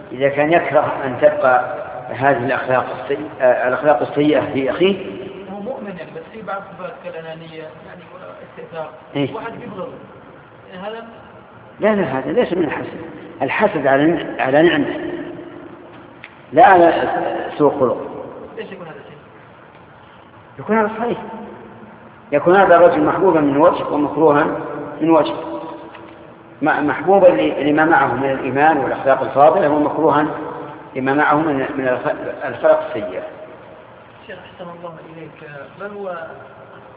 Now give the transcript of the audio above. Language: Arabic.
إذا كان يكره أن تبقى هذه الأخلاق السيئة في أخيه هو مؤمن يعني، بس في بعض صفات كالأنانية يعني والاستئثار واحد يبغض هذا. لا هذا ليس من الحسد. الحسد على نعمة لا على سوء خلق. ليش يكون هذا الشيء؟ يكون هذا صحيح، يكون هذا الرجل محبوبا من وجه ومكروها من وجه. محبوبا لما معه من الإيمان والأخلاق الفاضلة، ومكروها لما معه من الأخلاق السيئة. شيخ أحسن الله إليك، ما هو